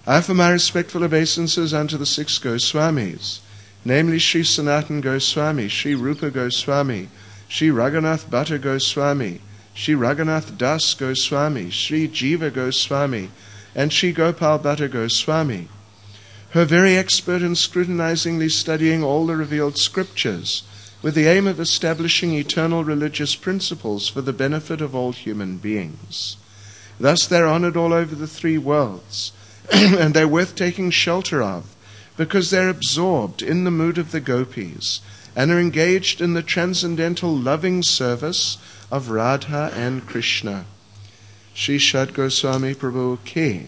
I offer my respectful obeisances unto the 6 Goswamis, namely Sri Sanatan Goswami, Sri Rupa Goswami, Sri Raghunath Bhatta Goswami, Sri Raghunath Das Goswami, Sri Jiva Goswami, and Sri Gopal Bhatta Goswami, who are very expert in scrutinizingly studying all the revealed scriptures with the aim of establishing eternal religious principles for the benefit of all human beings. Thus they're honored all over the 3 worlds, and they're worth taking shelter of, because they're absorbed in the mood of the gopis and are engaged in the transcendental loving service of Radha and Krishna. Shri Shad Goswami Prabhu Ki.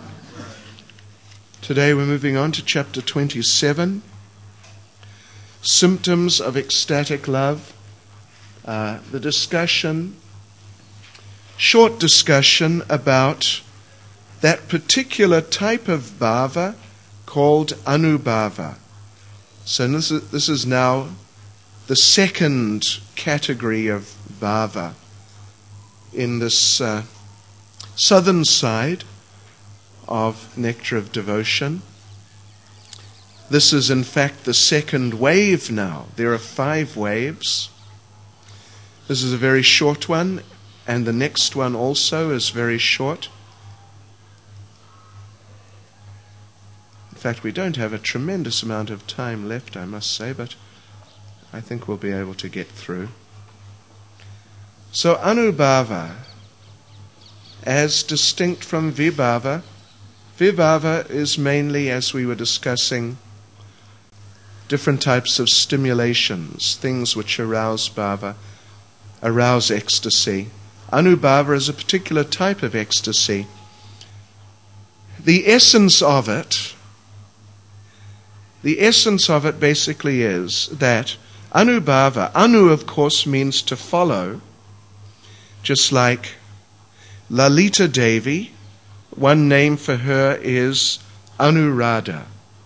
Today we're moving on to chapter 27, Symptoms of Ecstatic Love. The discussion, short discussion about that particular type of bhava called anubhava. So this is now the second category of bhava in this southern side of Nectar of Devotion. This is in fact the second wave now. There are 5 waves. This is a very short one, and the next one also is very short. In fact, we don't have a tremendous amount of time left, I must say, but I think we'll be able to get through. So anubhava, as distinct from vibhava, vibhava is mainly, as we were discussing, different types of stimulations, things which arouse bhava, arouse ecstasy. Anubhava is a particular type of ecstasy. The essence of it basically is that anubhava, anu of course means to follow, just like Lalita Devi, one name for her is Anuradha.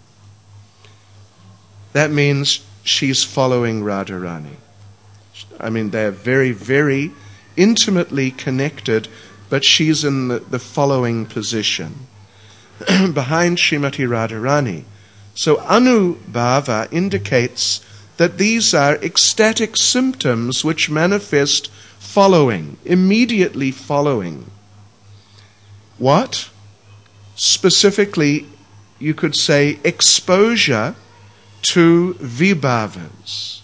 That means she's following Radharani. I mean, they're very, very intimately connected, but she's in the following position behind Srimati Radharani. So anubhava indicates that these are ecstatic symptoms which manifest following, immediately following. What? Specifically, you could say exposure to vibhavas.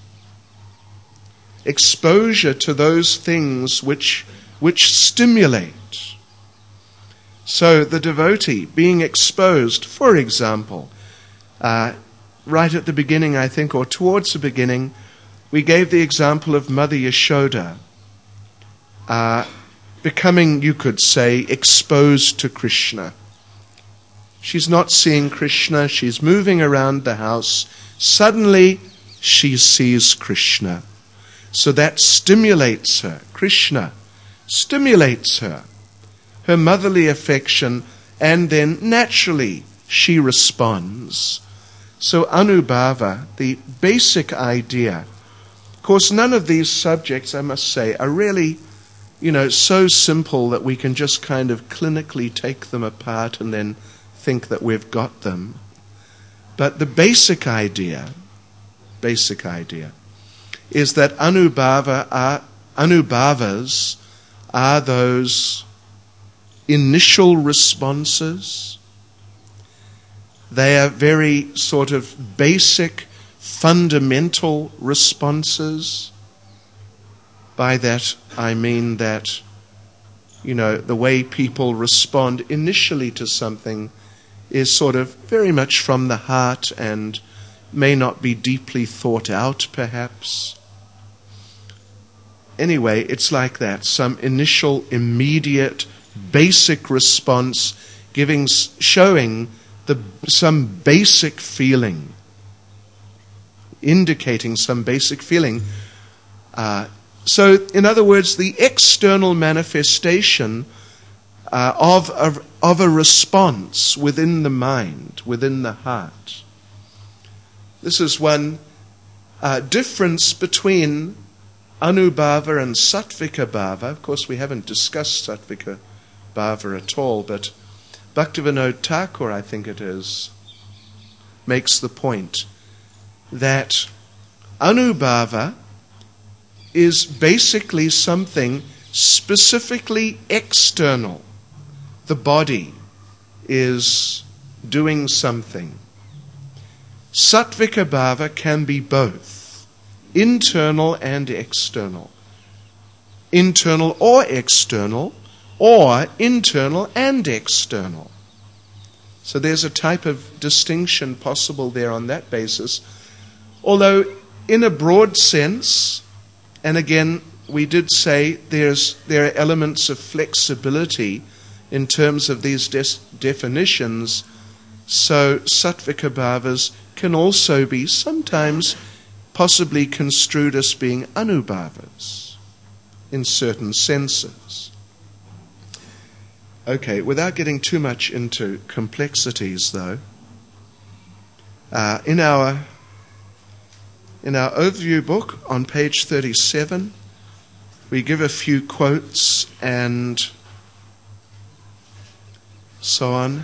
Exposure to those things which stimulate. So the devotee being exposed, for example, right at the beginning, I think, or towards the beginning, we gave the example of Mother Yashoda becoming, you could say, exposed to Krishna. She's not seeing Krishna, she's moving around the house. Suddenly, she sees Krishna. So that stimulates her. Krishna stimulates her. Her motherly affection, and then naturally she responds. So anubhava, the basic idea. Of course, none of these subjects, I must say, are really, so simple that we can just kind of clinically take them apart and then think that we've got them. But the basic idea is that anubhavas are those initial responses. They are very sort of basic, fundamental responses. By that I mean that, the way people respond initially to something is sort of very much from the heart and may not be deeply thought out, perhaps. Anyway, it's like that. Some initial, immediate, basic response showing some basic feeling, indicating some basic feeling. So, in other words, the external manifestation of a response within the mind, within the heart. This is one difference between anubhava and sattvika bhava. Of course, we haven't discussed sattvika bhava at all, but Bhaktivinoda Thakur, I think it is, makes the point that Anubhava is basically something specifically external. The body is doing something. Sattvika bhava can be both, internal and external. Internal or external, or internal and external. So there's a type of distinction possible there on that basis. Although in a broad sense, and again, we did say there are elements of flexibility in terms of these definitions, so sattvika bhavas can also be sometimes possibly construed as being anubhavas in certain senses. Okay, without getting too much into complexities though, in our overview book on page 37, we give a few quotes and so on.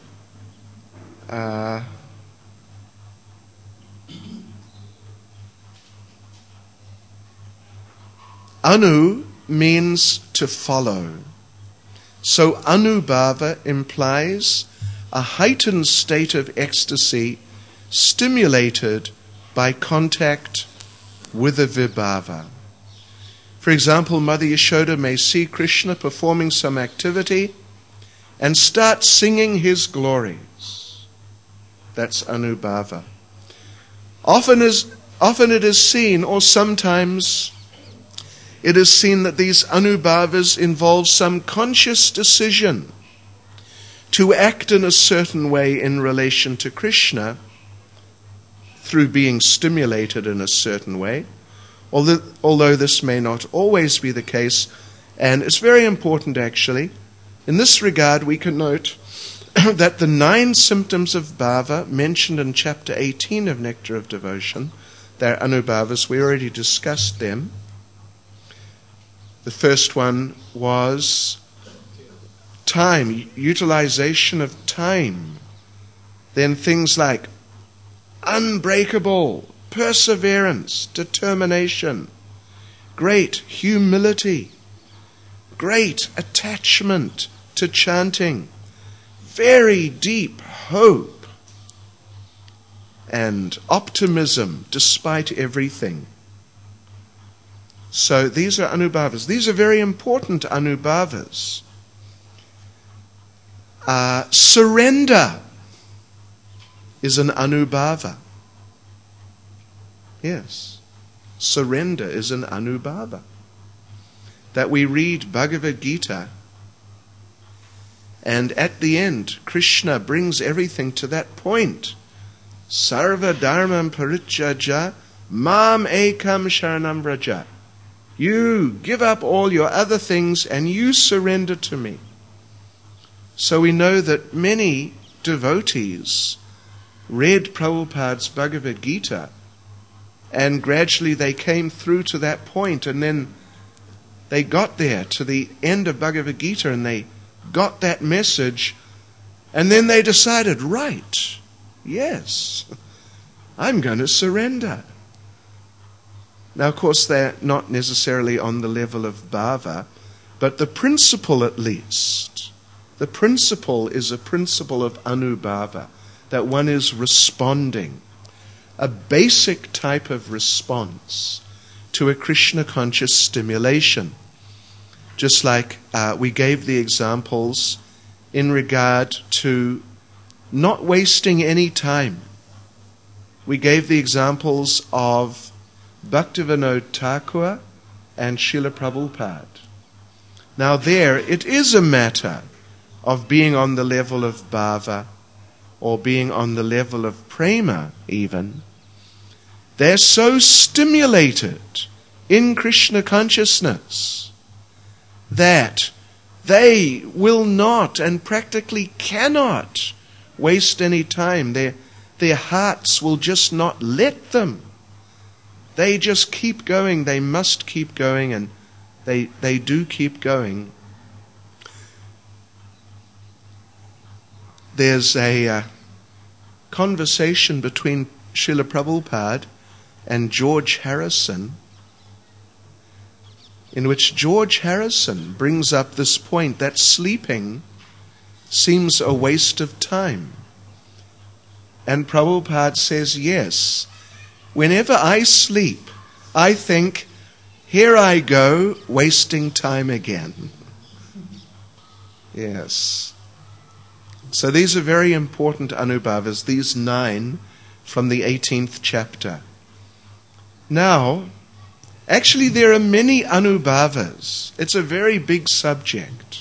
Anu means to follow. So anubhava implies a heightened state of ecstasy stimulated by contact with a vibhava. For example, Mother Yashoda may see Krishna performing some activity and start singing his glories. That's anubhava. Often it is seen, or sometimes it is seen, that these anubhavas involve some conscious decision to act in a certain way in relation to Krishna through being stimulated in a certain way, although this may not always be the case. And it's very important actually. In this regard, we can note that the 9 symptoms of bhava mentioned in chapter 18 of Nectar of Devotion, they're anubhavas, we already discussed them. The first one was time, utilization of time. Then things like unbreakable, perseverance, determination, great humility, great attachment to chanting, very deep hope, and optimism despite everything. So these are anubhavas. These are very important anubhavas. Surrender is an anubhava. Yes, surrender is an anubhava. That we read Bhagavad Gita, and at the end, Krishna brings everything to that point. Sarva dharmam parityaja mam ekam sharanam vraja. You give up all your other things and you surrender to me. So we know that many devotees read Prabhupada's Bhagavad Gita, and gradually they came through to that point, and then they got there to the end of Bhagavad Gita and they got that message, and then they decided, right, yes, I'm going to surrender. Now, of course, they're not necessarily on the level of bhava, but the principle at least, the principle is a principle of anubhava, that one is responding, a basic type of response to a Krishna conscious stimulation. Just like we gave the examples in regard to not wasting any time. We gave the examples of Bhaktivinoda Thakur and Srila Prabhupada. Now there, it is a matter of being on the level of bhava, or being on the level of prema even. They're so stimulated in Krishna consciousness that they will not and practically cannot waste any time. Their hearts will just not let them. They just keep going. They must keep going, and they do keep going. there's a conversation between Srila Prabhupada and George Harrison, in which George Harrison brings up this point that sleeping seems a waste of time. And Prabhupada says, yes, whenever I sleep, I think, here I go, wasting time again. Yes. So these are very important anubhavas, these 9 from the 18th chapter. Now, actually there are many anubhavas. It's a very big subject.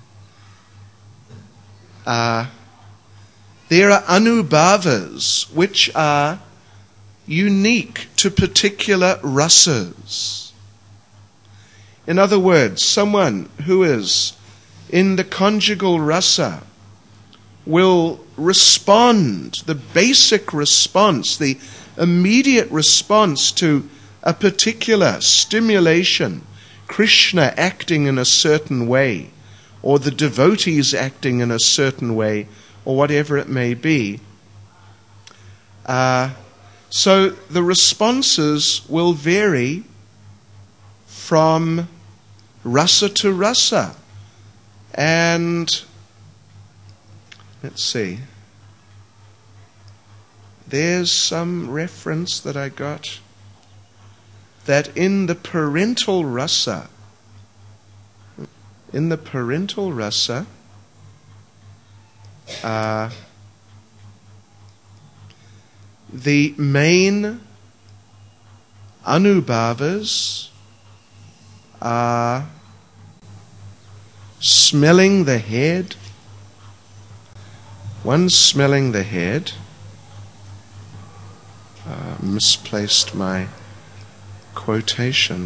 There are anubhavas which are unique to particular rasas. In other words, someone who is in the conjugal rasa will respond, the basic response, the immediate response to a particular stimulation, Krishna acting in a certain way, or the devotees acting in a certain way, or whatever it may be. So the responses will vary from rasa to rasa. And let's see. There's some reference that I got that in the parental rasa, the main anubhavas are smelling the head. One smelling the head. Misplaced my quotation.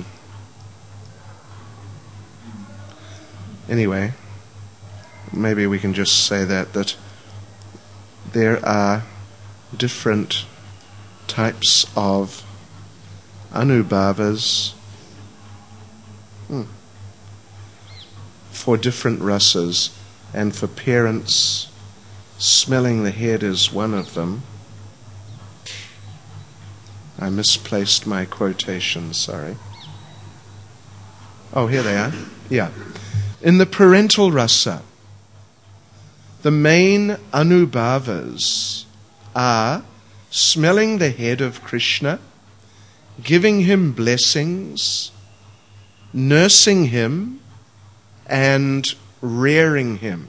Anyway, maybe we can just say that there are different types of anubhavas for different rasas, and for parents, smelling the head is one of them. I misplaced my quotation, sorry. Oh, here they are. Yeah. In the parental rasa, the main anubhavas are smelling the head of Krishna, giving him blessings, nursing him, and rearing him.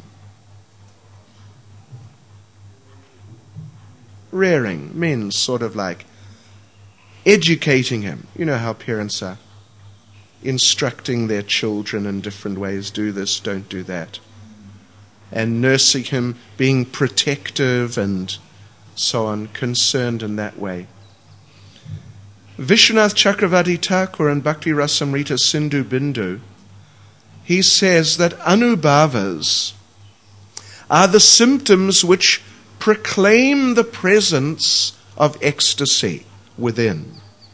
Rearing means sort of like educating him. You know how parents are instructing their children in different ways. Do this, don't do that. And nursing him, being protective and so on, concerned in that way. Vishwanath Chakravarti Thakur in Bhakti Rasamrita Sindhu Bindu, he says that anubhavas are the symptoms which proclaim the presence of ecstasy within.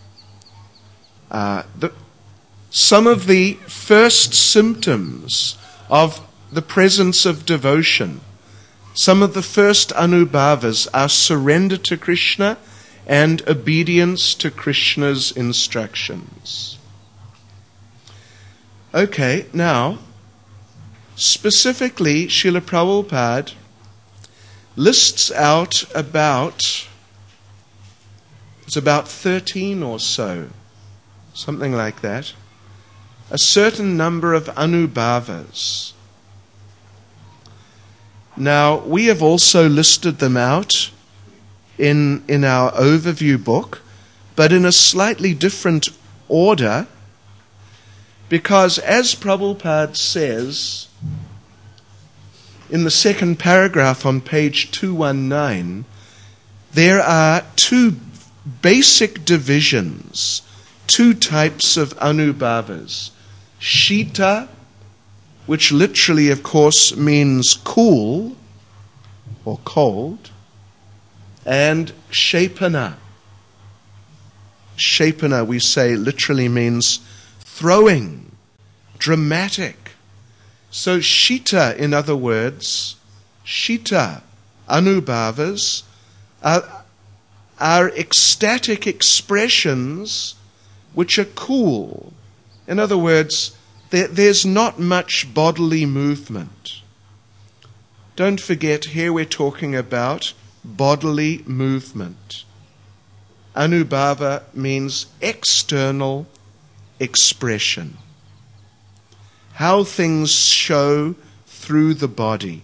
Some of the first symptoms of the presence of devotion, some of the first anubhavas are surrender to Krishna and obedience to Krishna's instructions. Okay, now, specifically, Srila Prabhupada lists out about 13 or so, something like that, a certain number of anubhavas. Now, we have also listed them out in our overview book, but in a slightly different order, because as Prabhupada says in the second paragraph on page 219, there are two basic divisions, two types of anubhavas. Shita, which literally, of course, means cool or cold, and Shepana. Shepana, we say, literally means throwing, dramatic. So Shita, in other words, Shita anubhavas, are ecstatic expressions which are cool. In other words, there's not much bodily movement. Don't forget, here we're talking about bodily movement. Anubhava means external expression. How things show through the body.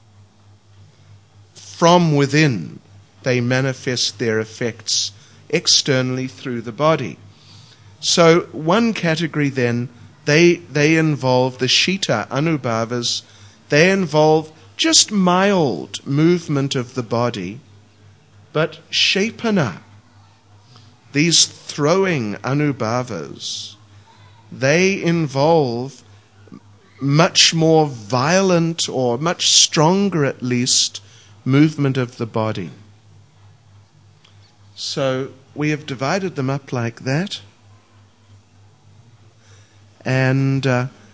From within, they manifest their effects externally through the body. So one category then, they involve the Shita Anubhavas. They involve just mild movement of the body, but Shepana, these throwing Anubhavas, they involve much more violent, or much stronger at least, movement of the body. So we have divided them up like that. And,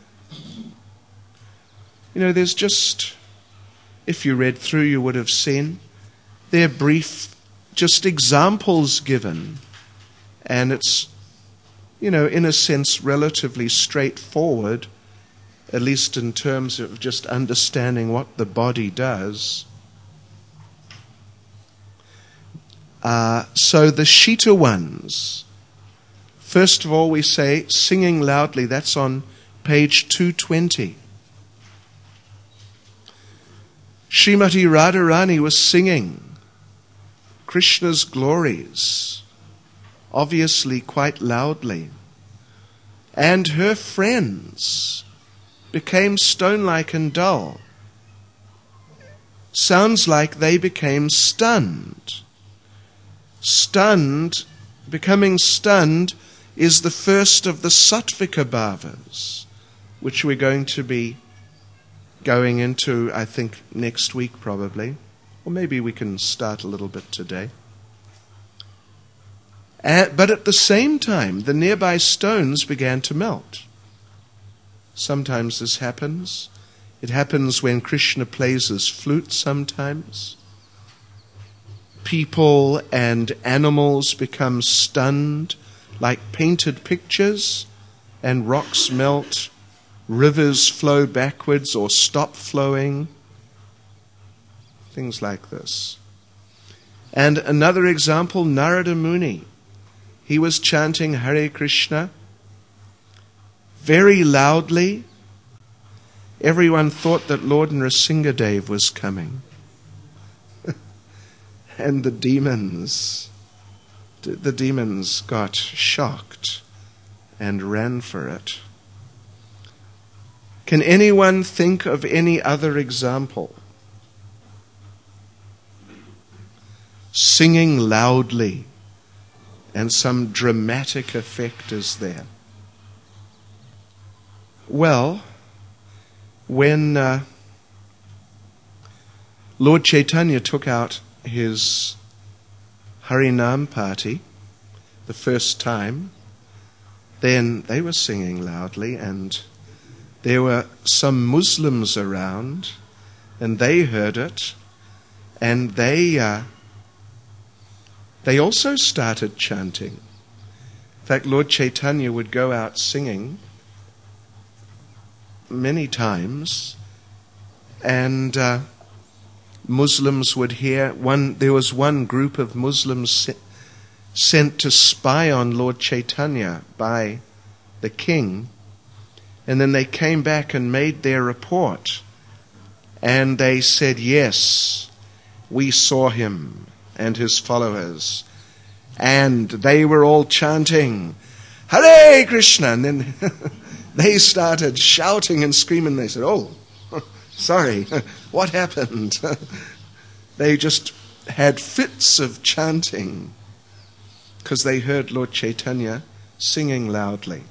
there's just, if you read through, you would have seen, they're brief, just examples given. And it's, in a sense, relatively straightforward, at least in terms of just understanding what the body does. So the Shita ones, first of all we say singing loudly. That's on page 220. Srimati Radharani was singing Krishna's glories, obviously quite loudly. And her friends became stone-like and dull. Sounds like they became stunned. Becoming stunned is the first of the Sattvika bhavas, which we're going to be going into, I think, next week probably. Or maybe we can start a little bit today. But at the same time, the nearby stones began to melt. Sometimes this happens. It happens when Krishna plays his flute sometimes. People and animals become stunned like painted pictures, and rocks melt, rivers flow backwards or stop flowing. Things like this. And another example, Narada Muni. He was chanting Hare Krishna very loudly. Everyone thought that Lord Nrsingadev was coming. And the demons got shocked and ran for it. Can anyone think of any other example? Singing loudly and some dramatic effect is there. Well, when Lord Chaitanya took out his Harinam party the first time, then they were singing loudly, and there were some Muslims around, and they heard it, and they also started chanting. In fact, Lord Chaitanya would go out singing many times, and Muslims would hear. There was one group of Muslims sent to spy on Lord Chaitanya by the king, and then they came back and made their report, and they said, yes, we saw him and his followers, and they were all chanting Hare Krishna, and then they started shouting and screaming. They said, oh, sorry, what happened? They just had fits of chanting because they heard Lord Chaitanya singing loudly.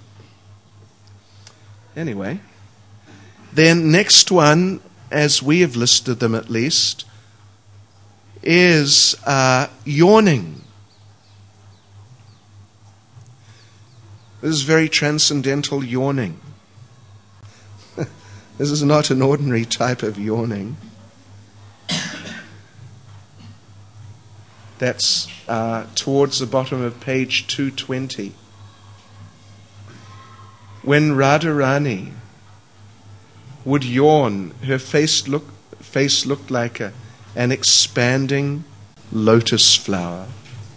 Anyway, then next one, as we have listed them at least, is yawning. This is very transcendental yawning. This is not an ordinary type of yawning. That's towards the bottom of page 220. When Radharani would yawn, her face looked like an expanding lotus flower.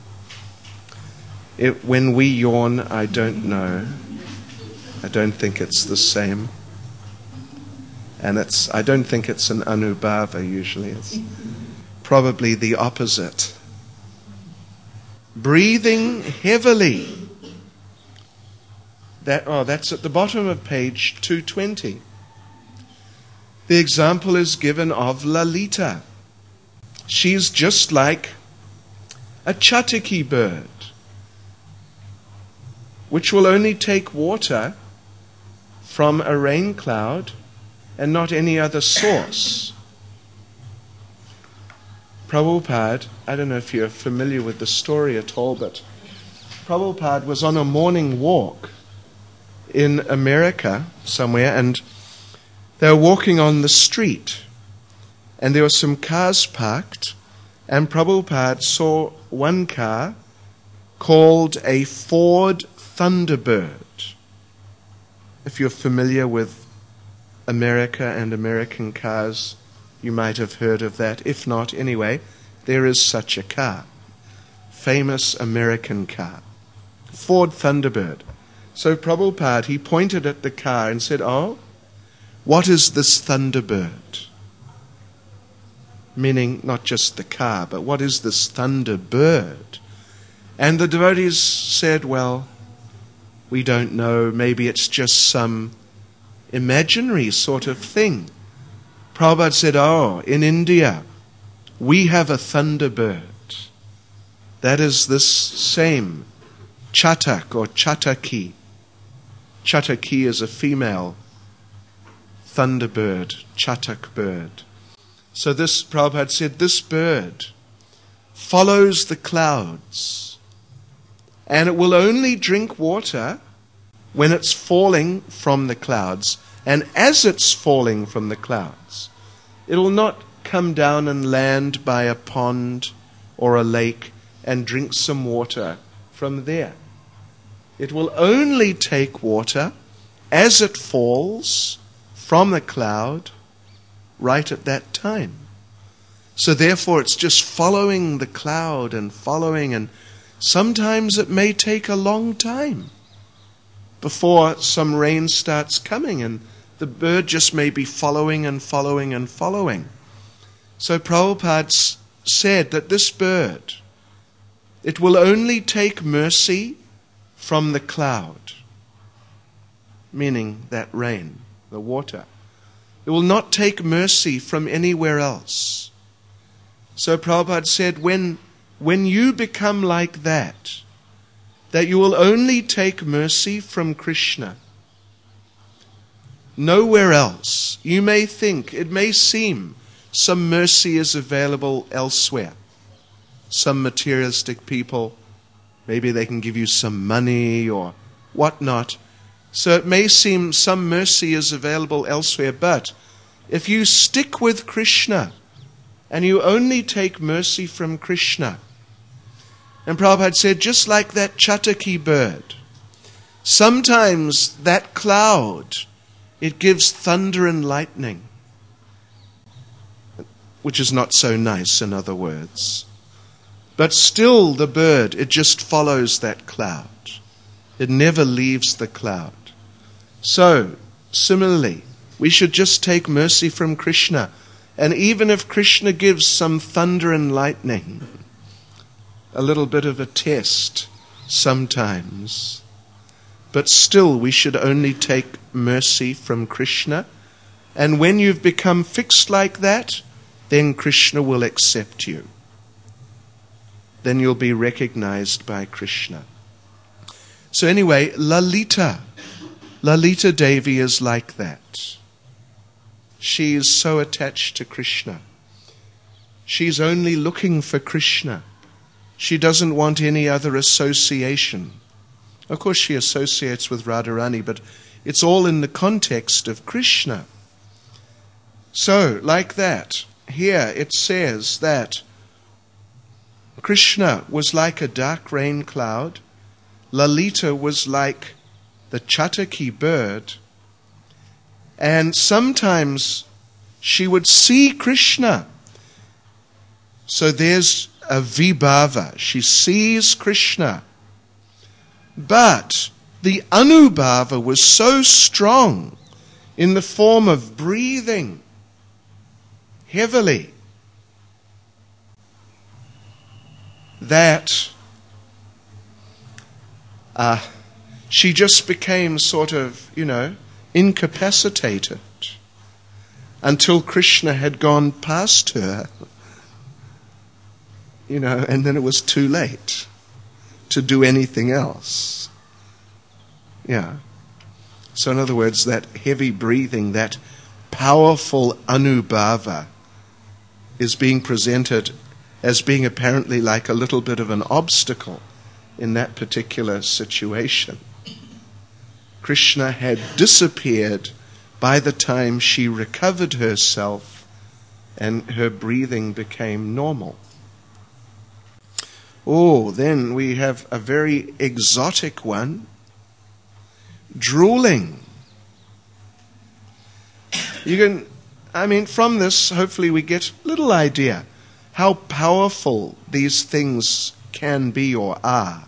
When we yawn, I don't know. I don't think it's the same. And I don't think it's an anubhava usually. It's probably the opposite. Breathing heavily. That's at the bottom of page 220. The example is given of Lalita. She's just like a chataki bird, which will only take water from a rain cloud and not any other source. Prabhupada, I don't know if you're familiar with the story at all, but Prabhupada was on a morning walk in America somewhere, and they were walking on the street, and there were some cars parked, and Prabhupada saw one car called a Ford Thunderbird. If you're familiar with America and American cars, you might have heard of that. If not, anyway, there is such a car. Famous American car. Ford Thunderbird. So Prabhupada, he pointed at the car and said, "Oh, what is this Thunderbird?" Meaning not just the car, but what is this Thunderbird? And the devotees said, "Well, we don't know. Maybe it's just some imaginary sort of thing." Prabhupada said, "Oh, in India, we have a Thunderbird. That is this same chatak or chataki. Chataki is a female thunderbird, chatak bird. So this, Prabhupada said, this bird follows the clouds, and it will only drink water when it's falling from the clouds. And as it's falling from the clouds, it will not come down and land by a pond or a lake and drink some water from there. It will only take water as it falls from the cloud right at that time. So therefore it's just following the cloud and following, and sometimes it may take a long time before some rain starts coming, and the bird just may be following and following and following. So Prabhupada said that this bird, it will only take mercy from the cloud, meaning that rain, the water. It will not take mercy from anywhere else. So Prabhupada said, when you become like that you will only take mercy from Krishna, nowhere else. You may think, it may seem, some mercy is available elsewhere. Some materialistic people, maybe they can give you some money or whatnot. So it may seem some mercy is available elsewhere, but if you stick with Krishna and you only take mercy from Krishna, and Prabhupada said, just like that chataki bird, sometimes that cloud, it gives thunder and lightning, which is not so nice, in other words. But still the bird, it just follows that cloud. It never leaves the cloud. So, similarly, we should just take mercy from Krishna. And even if Krishna gives some thunder and lightning, a little bit of a test sometimes, but still we should only take mercy from Krishna. And when you've become fixed like that, then Krishna will accept you. Then you'll be recognized by Krishna. So anyway, Lalita Devi is like that. She is so attached to Krishna. She's only looking for Krishna. She doesn't want any other association. Of course she associates with Radharani, but it's all in the context of Krishna. So, like that, here it says that Krishna was like a dark rain cloud. Lalita was like the Chataki bird. And sometimes she would see Krishna. So there's a vibhava. She sees Krishna. But the anubhava was so strong in the form of breathing heavily that she just became sort of, incapacitated until Krishna had gone past her, and then it was too late to do anything else. Yeah. So in other words, that heavy breathing, that powerful anubhava is being presented as being apparently like a little bit of an obstacle in that particular situation. Krishna had disappeared by the time she recovered herself and her breathing became normal. Oh, then we have a very exotic one, drooling. From this, hopefully we get a little idea how powerful these things can be or are.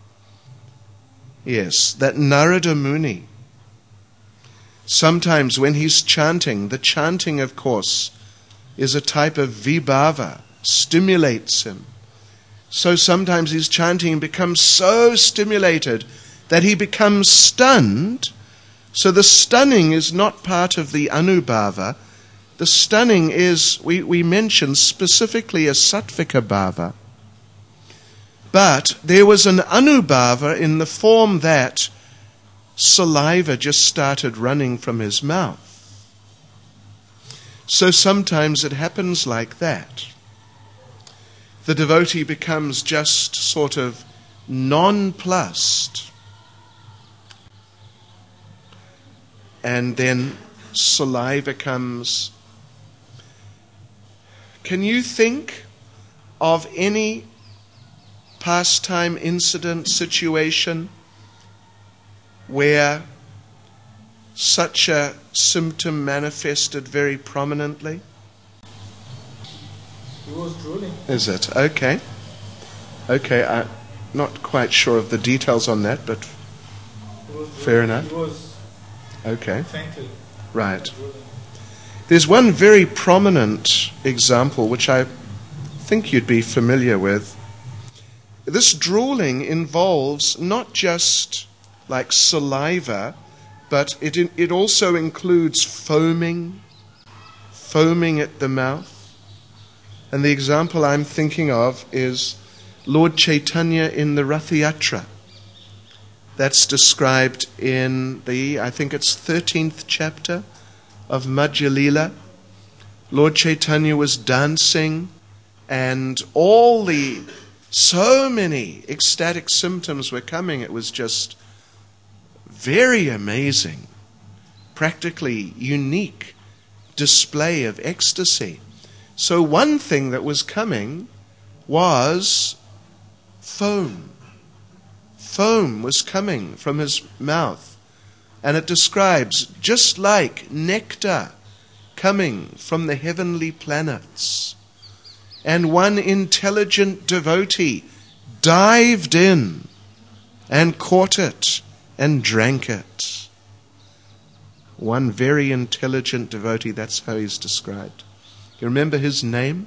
Yes, that Narada Muni, sometimes when he's chanting, the chanting, of course, is a type of vibhava, stimulates him. So sometimes his chanting becomes so stimulated that he becomes stunned. So the stunning is not part of the anubhava. The stunning is, we mentioned specifically a sattvika bhava. But there was an anubhava in the form that saliva just started running from his mouth. So sometimes it happens like that. The devotee becomes just sort of nonplussed. And then saliva comes. Can you think of any pastime, incident, situation where such a symptom manifested very prominently? He was drooling. Is it? Okay. I'm not quite sure of the details on that, but fair enough. He was okay. fainted. Right. There's one very prominent example which I think you'd be familiar with. This drooling involves not just like saliva, but it also includes foaming at the mouth. And the example I'm thinking of is Lord Chaitanya in the Rath Yatra. That's described in I think it's 13th chapter of Madhya Lila. Lord Chaitanya was dancing, and so many ecstatic symptoms were coming. It was just very amazing, practically unique display of ecstasy. So one thing that was coming was foam. Foam was coming from his mouth. And it describes just like nectar coming from the heavenly planets. And one intelligent devotee dived in and caught it and drank it. One very intelligent devotee, that's how he's described. You remember his name?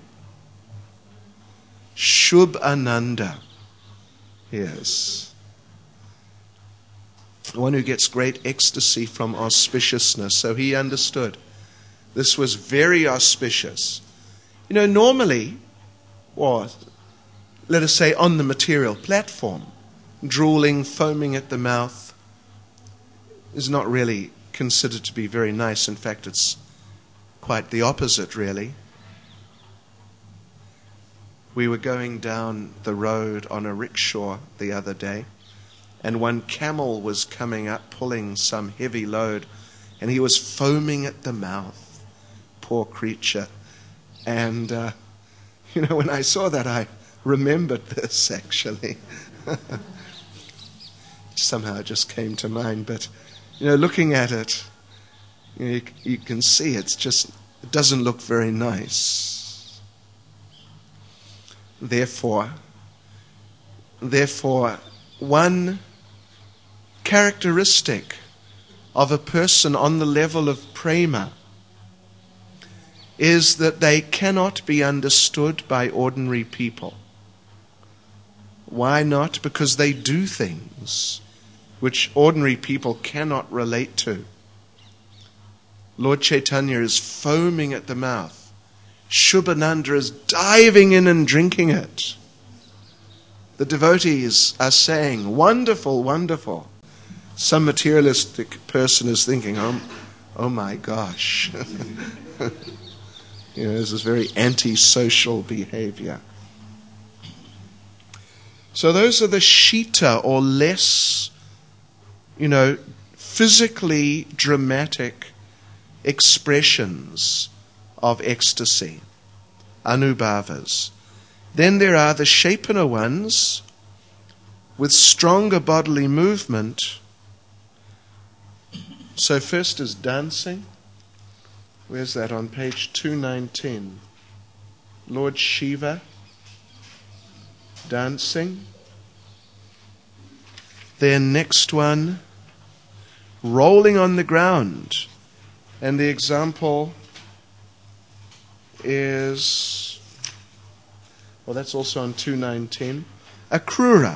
Shubhananda. Yes. One who gets great ecstasy from auspiciousness. So he understood. This was very auspicious. Normally, or let us say on the material platform, drooling, foaming at the mouth is not really considered to be very nice. In fact, it's quite the opposite, really. We were going down the road on a rickshaw the other day, and one camel was coming up pulling some heavy load, and he was foaming at the mouth. Poor creature. And, when I saw that, I remembered this, actually. Somehow it just came to mind. But, looking at it, you can see it doesn't look very nice. Therefore, one characteristic of a person on the level of prema is that they cannot be understood by ordinary people. Why not? Because they do things which ordinary people cannot relate to. Lord Chaitanya is foaming at the mouth. Shubhananda is diving in and drinking it. The devotees are saying, wonderful, wonderful. Some materialistic person is thinking, oh my gosh. This is very antisocial behavior. So those are the shita, or less, physically dramatic expressions of ecstasy, anubhavas. Then there are the shapana ones with stronger bodily movement. So first is dancing. Where's that? On page 219. Lord Shiva, dancing. Then next one, rolling on the ground. And the example is, that's also on 219, Akrura.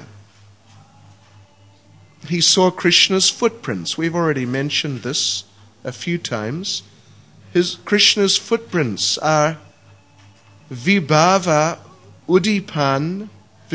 He saw Krishna's footprints. We've already mentioned this a few times. Krishna's footprints are Vibhava Udipan.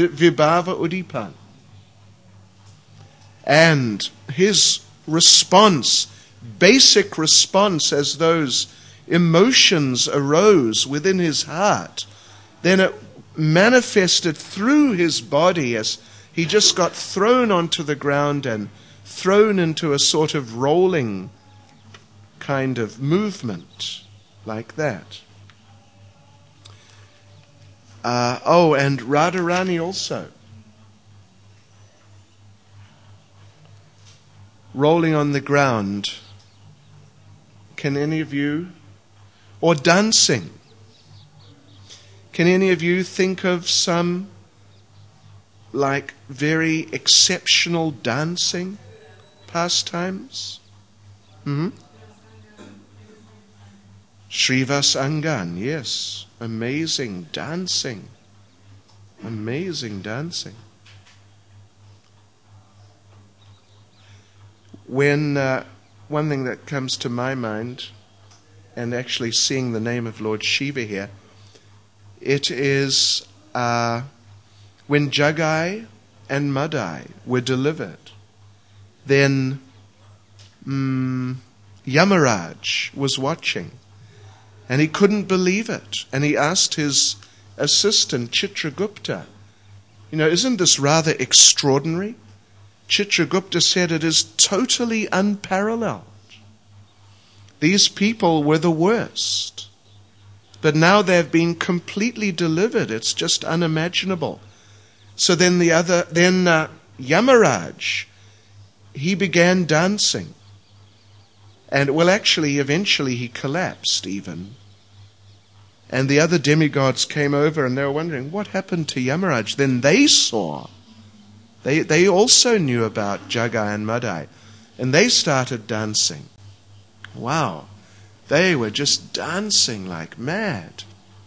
And his response, basic response, as those emotions arose within his heart, then it manifested through his body as he just got thrown onto the ground and thrown into a sort of rolling kind of movement like that. And Radharani also. Rolling on the ground. Can any of you, or dancing, can any of you think of some very exceptional dancing pastimes? Srivasangan, yes. Amazing dancing. Amazing dancing. When one thing that comes to my mind, and actually seeing the name of Lord Shiva here, it is when Jagai and Madai were delivered, then Yamaraj was watching, and he couldn't believe it. And he asked his assistant, Chitragupta, isn't this rather extraordinary? Chitragupta said, it is totally unparalleled. These people were the worst. But now they've been completely delivered. It's just unimaginable. So then Yamaraj, he began dancing. And eventually he collapsed even. And the other demigods came over and they were wondering, what happened to Yamaraj? Then they saw. They also knew about Jagai and Madai. And they started dancing. Wow. They were just dancing like mad.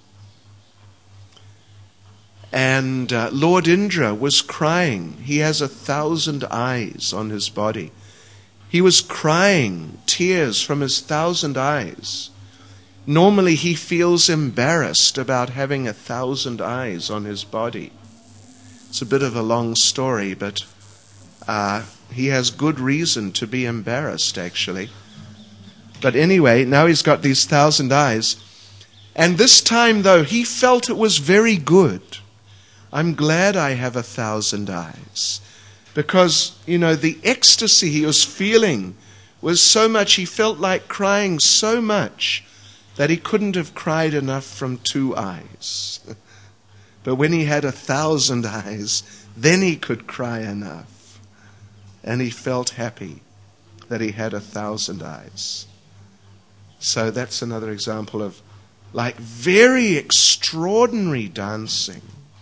And Lord Indra was crying. He has 1,000 eyes on his body. He was crying tears from his 1,000 eyes. Normally he feels embarrassed about having 1,000 eyes on his body. It's a bit of a long story, but he has good reason to be embarrassed, actually. But anyway, now he's got these 1,000 eyes. And this time, though, he felt it was very good. I'm glad I have 1,000 eyes. Because, the ecstasy he was feeling was so much, he felt like crying so much that he couldn't have cried enough from 2 eyes. But when he had 1,000 eyes, then he could cry enough. And he felt happy that he had 1,000 eyes. So that's another example of like very extraordinary dancing.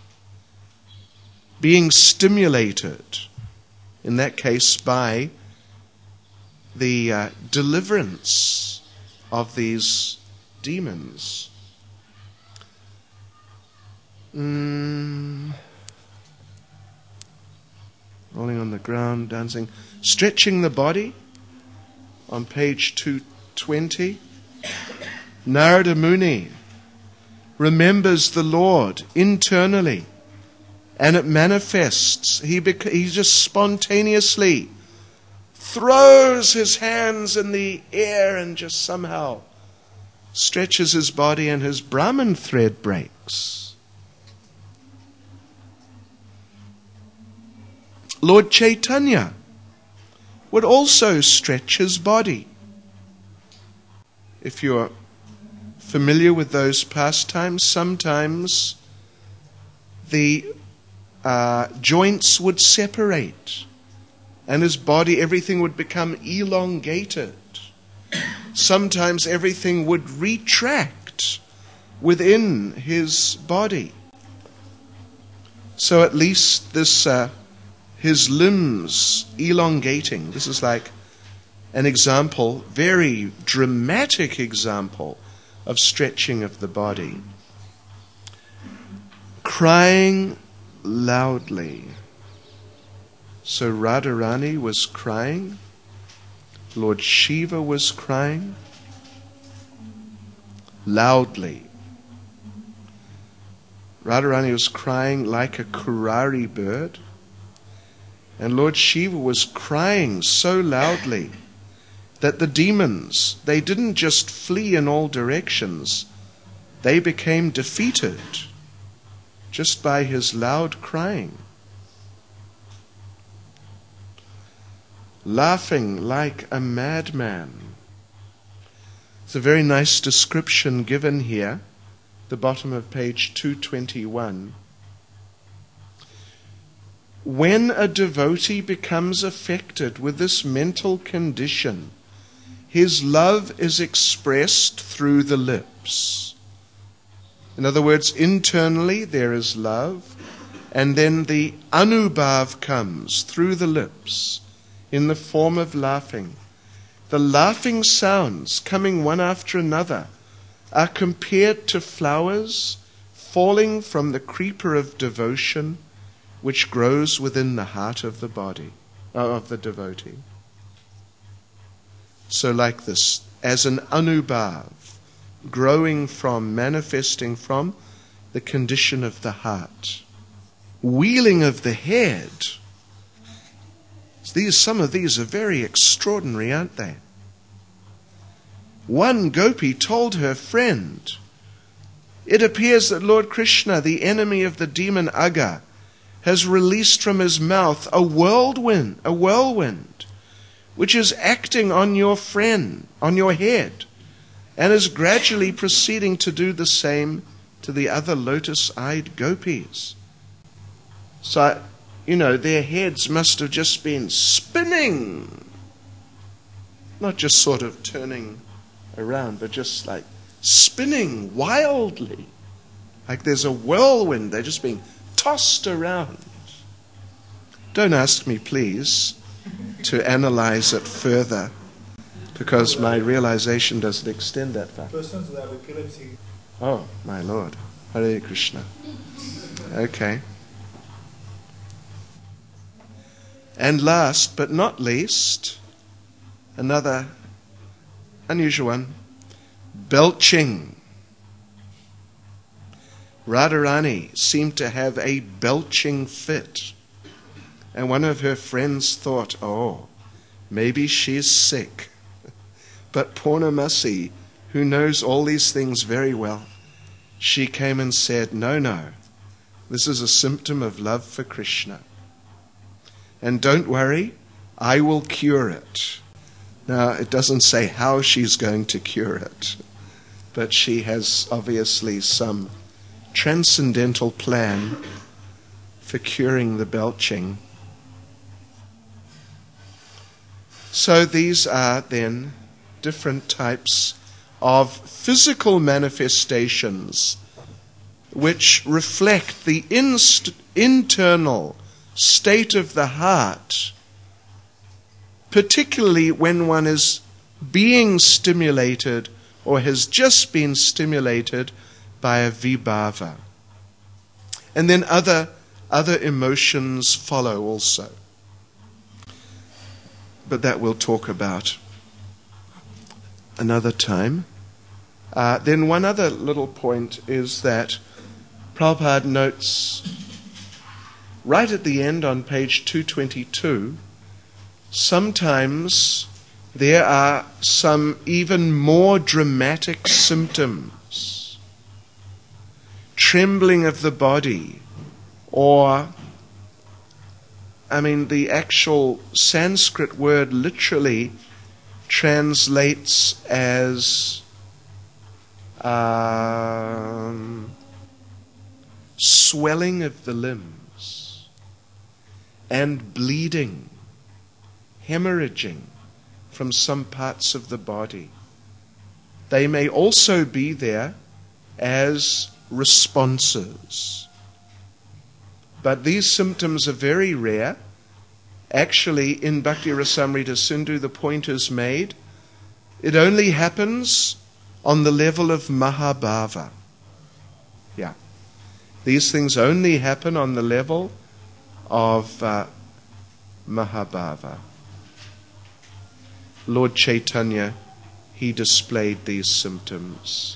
Being stimulated, in that case, by the deliverance of these demons. Rolling on the ground, dancing. Stretching the body, on page 220. Narada Muni remembers the Lord internally, and it manifests. He just spontaneously throws his hands in the air and just somehow stretches his body, and his Brahman thread breaks. Lord Chaitanya would also stretch his body. If you're familiar with those pastimes, sometimes the joints would separate and his body, everything would become elongated. Sometimes everything would retract within his body. So at least this, his limbs elongating. This is like an example, very dramatic example of stretching of the body. Crying loudly. So Radharani was crying. Lord Shiva was crying loudly. Radharani was crying like a kurari bird. And Lord Shiva was crying so loudly that the demons, they didn't just flee in all directions, they became defeated just by his loud crying. Laughing like a madman. It's a very nice description given here, the bottom of page 221. When a devotee becomes affected with this mental condition, his love is expressed through the lips. In other words, internally there is love, and then the anubhav comes through the lips in the form of laughing. The laughing sounds coming one after another are compared to flowers falling from the creeper of devotion which grows within the heart of the body, of the devotee. So like this, as an anubhav, growing from, manifesting from the condition of the heart. Wheeling of the head. Some of these are very extraordinary, aren't they? One gopi told her friend, it appears that Lord Krishna, the enemy of the demon Agga, has released from his mouth a whirlwind, which is acting on your friend, on your head, and is gradually proceeding to do the same to the other lotus-eyed gopis. So, their heads must have just been spinning, not just sort of turning around, but just like spinning wildly, like there's a whirlwind. They're just being tossed around. Don't ask me, please, to analyze it further, because my realization doesn't extend that far. Persons who have epilepsy. Oh, my Lord. Hare Krishna. Okay. And last but not least, another unusual one, belching. Radharani seemed to have a belching fit. And one of her friends thought, maybe she's sick. But Purnamasi, who knows all these things very well, she came and said, no, this is a symptom of love for Krishna. And don't worry, I will cure it. Now, it doesn't say how she's going to cure it, but she has obviously some transcendental plan for curing the belching. So these are then different types of physical manifestations which reflect the internal state of the heart, particularly when one is being stimulated or has just been stimulated by a vibhava. And then other emotions follow also. But that we'll talk about another time. Then one other little point is that Prabhupada notes right at the end on page 222, sometimes there are some even more dramatic symptoms. Trembling of the body, or, the actual Sanskrit word literally translates as swelling of the limbs and bleeding, hemorrhaging from some parts of the body. They may also be there as responses. But these symptoms are very rare. Actually, in Bhakti Rasamrita Sindhu, the point is made, it only happens on the level of Mahabhava. Yeah. These things only happen on the level of Mahabhava. Lord Chaitanya, he displayed these symptoms.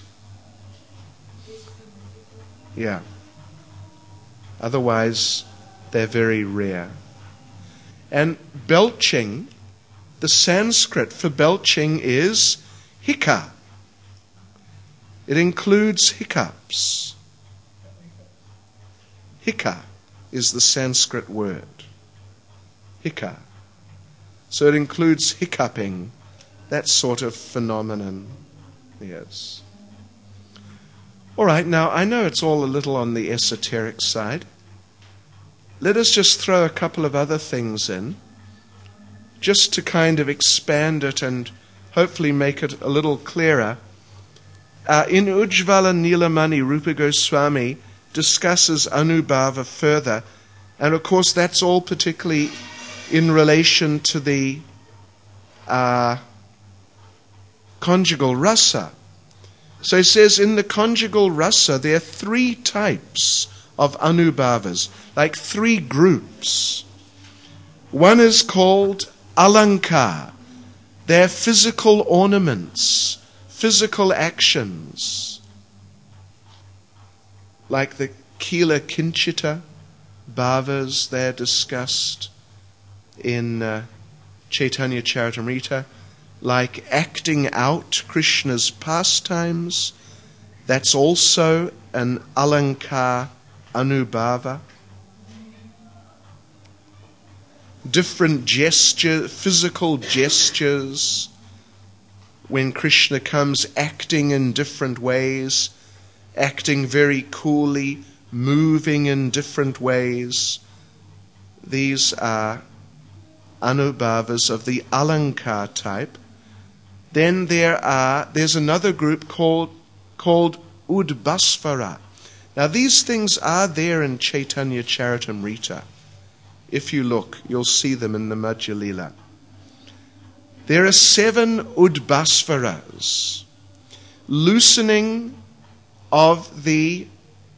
Yeah. Otherwise, they're very rare. And belching, the Sanskrit for belching is hika. It includes hiccups. Hika is the Sanskrit word. Hika. So it includes hiccuping, that sort of phenomenon. Yes. All right, now I know it's all a little on the esoteric side. Let us just throw a couple of other things in, just to kind of expand it and hopefully make it a little clearer. In Ujjvala Nilamani, Rupa Goswami discusses Anubhava further, and of course that's all particularly in relation to the conjugal rasa. So he says in the conjugal rasa there are three types of anubhavas, like three groups. One is called alankar. They're physical ornaments, physical actions, like the Kila Kinchita bhavas. They're discussed in Chaitanya Charitamrita, like acting out Krishna's pastimes. That's also an alankar anubhava. Different physical gestures, when Krishna comes acting in different ways, acting very coolly, moving in different ways. These are anubhavas of the alankar type. Then there's another group called Udbhasvara. Now these things are there in Chaitanya Charitamrita. If you look, you'll see them in the Madhya Lila. There are 7 Udbhasvaras, loosening of the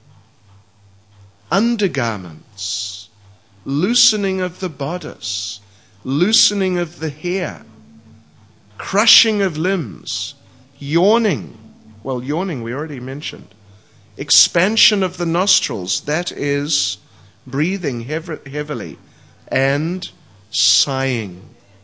undergarments, loosening of the bodice, loosening of the hair, crushing of limbs, yawning. Well, yawning we already mentioned. Expansion of the nostrils, that is breathing heavily, and sighing.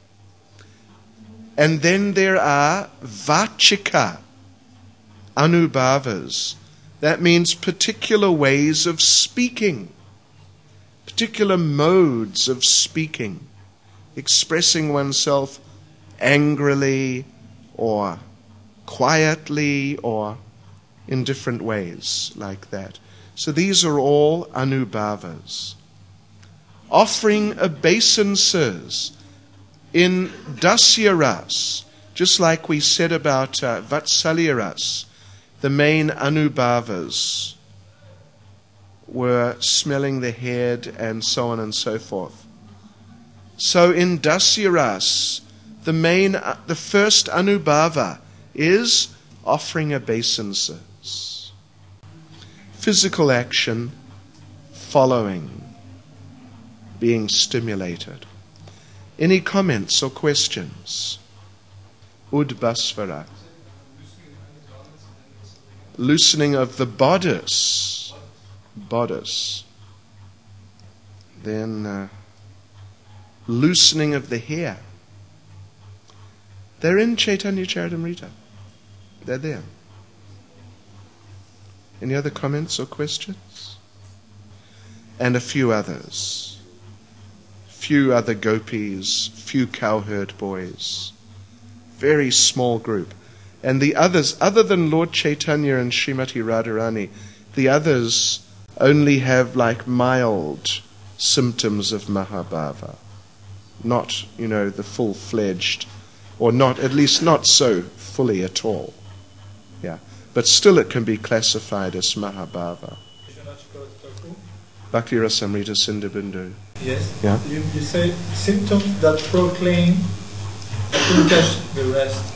And then there are vachika anubhavas. That means particular ways of speaking, particular modes of speaking, expressing oneself angrily or quietly or in different ways like that. So these are all anubhavas. Offering obeisances in dasya ras, just like we said about vatsalya ras, the main anubhavas were smelling the head and so on and so forth. So in dasya ras, the first anubhava is offering obeisances. Physical action following, being stimulated. Any comments or questions? Udbhasvara. Loosening of the bodice. Then loosening of the hair. They're in Chaitanya Charitamrita. They're there. Any other comments or questions? And a few others. Few other gopis, few cowherd boys. Very small group. And the others, other than Lord Chaitanya and Srimati Radharani, the others only have like mild symptoms of Mahabhava. Not, the full-fledged, or not, at least not so fully at all. Yeah. But still it can be classified as Mahabhava. Bhakti Rasamrita Sindhubindu. Yes. Yeah. You say symptoms that proclaim. I couldn't catch the rest.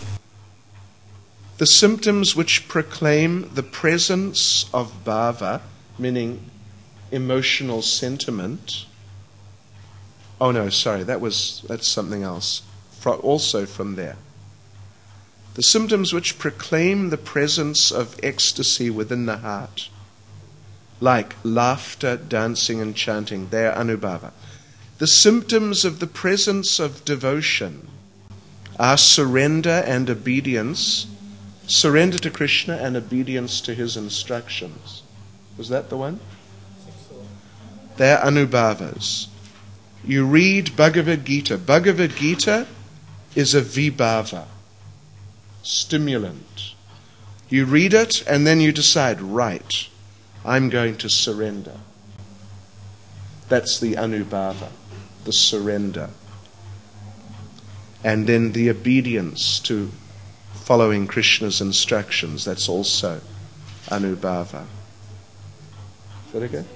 The symptoms which proclaim the presence of bhava, meaning emotional sentiment. Oh no, sorry, that's something else. Also from there. The symptoms which proclaim the presence of ecstasy within the heart, like laughter, dancing and chanting, they are anubhava. The symptoms of the presence of devotion are surrender and obedience, surrender to Krishna and obedience to his instructions. Was that the one? They are anubhavas. You read Bhagavad Gita. Bhagavad Gita is a vibhava, stimulant. You read it and then you decide, right, I'm going to surrender. That's the anubhava, the surrender. And then the obedience to following Krishna's instructions, that's also anubhava. Is that okay?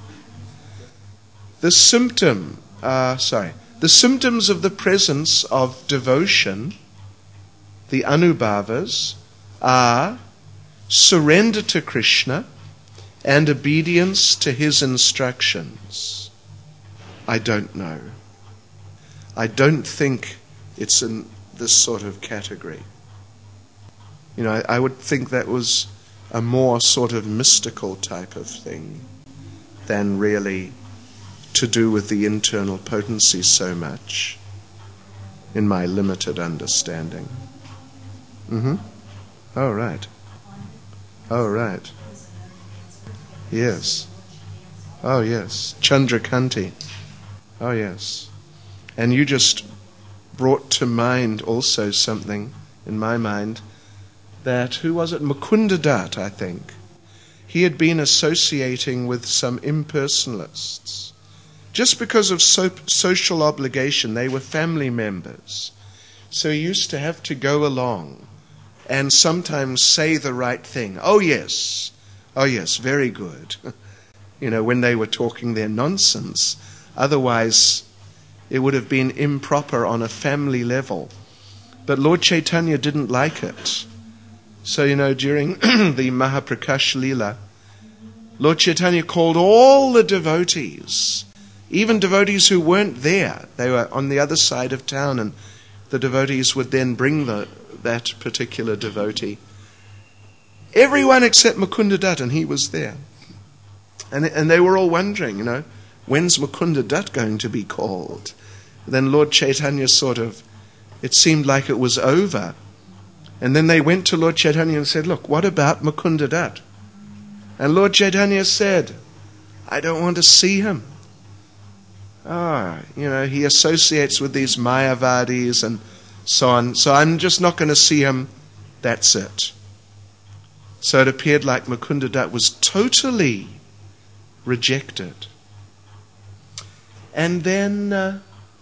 The symptoms of the presence of devotion, the anubhavas, are surrender to Krishna and obedience to his instructions. I don't know. I don't think it's in this sort of category. I would think that was a more sort of mystical type of thing than really to do with the internal potency so much, in my limited understanding. Oh, right. Yes. Oh, yes. Chandrakanti. Oh, yes. And you just brought to mind also something in my mind that, who was it? Mukunda Dutt, I think. He had been associating with some impersonalists. Just because of social obligation, they were family members. So he used to have to go along and sometimes say the right thing. Oh yes, very good. When they were talking their nonsense. Otherwise, it would have been improper on a family level. But Lord Chaitanya didn't like it. So, during the Mahaprakash Leela, Lord Chaitanya called all the devotees, even devotees who weren't there. They were on the other side of town, and the devotees would then bring that particular devotee. Everyone except Mukunda Dutt, and he was there. And they were all wondering, when's Mukunda Dutt going to be called? Then Lord Chaitanya it seemed like it was over. And then they went to Lord Chaitanya and said, look, what about Mukunda Dutt? And Lord Chaitanya said, I don't want to see him. He associates with these Mayavadis and so on. So I'm just not going to see him. That's it. So it appeared like Mukunda Dutt was totally rejected. And then the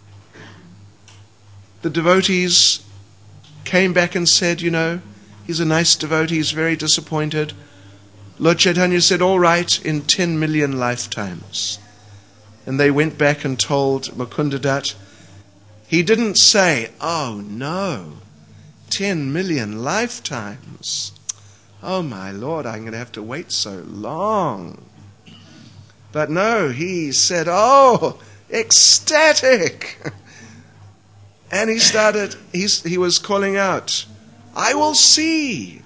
devotees came back and said, he's a nice devotee, he's very disappointed. Lord Chaitanya said, all right, in 10 million lifetimes. And they went back and told Mukunda Dutt. He didn't say, oh no, 10 million lifetimes. Oh my Lord, I'm going to have to wait so long. But no, he said, oh, ecstatic. And he was calling out, I will see,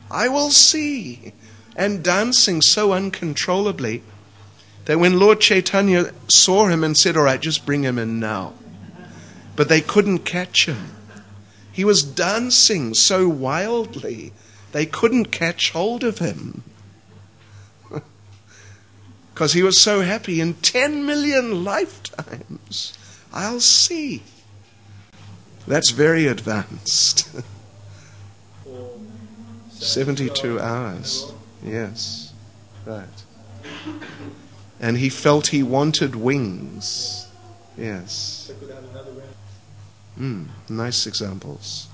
and dancing so uncontrollably that when Lord Chaitanya saw him and said, all right, just bring him in now. But they couldn't catch him. He was dancing so wildly, they couldn't catch hold of him. Because he was so happy. In 10 million lifetimes, I'll see. That's very advanced. 72 hours. Yes. Right. And he felt he wanted wings. Yes. Nice examples.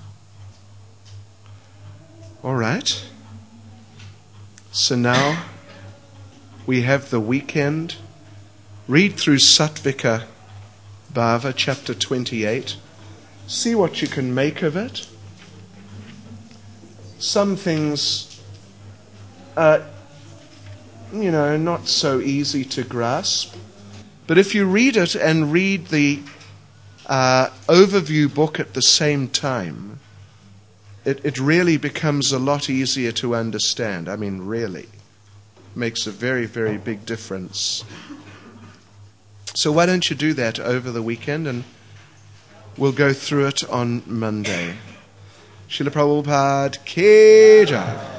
All right. So now we have the weekend. Read through Sattvika Bhava, chapter 28. See what you can make of it. Some things are, not so easy to grasp. But if you read it and read the overview book at the same time, it really becomes a lot easier to understand. I mean, really. Makes a very, very big difference. So why don't you do that over the weekend, and we'll go through it on Monday. Srila Prabhupada Ki Jai.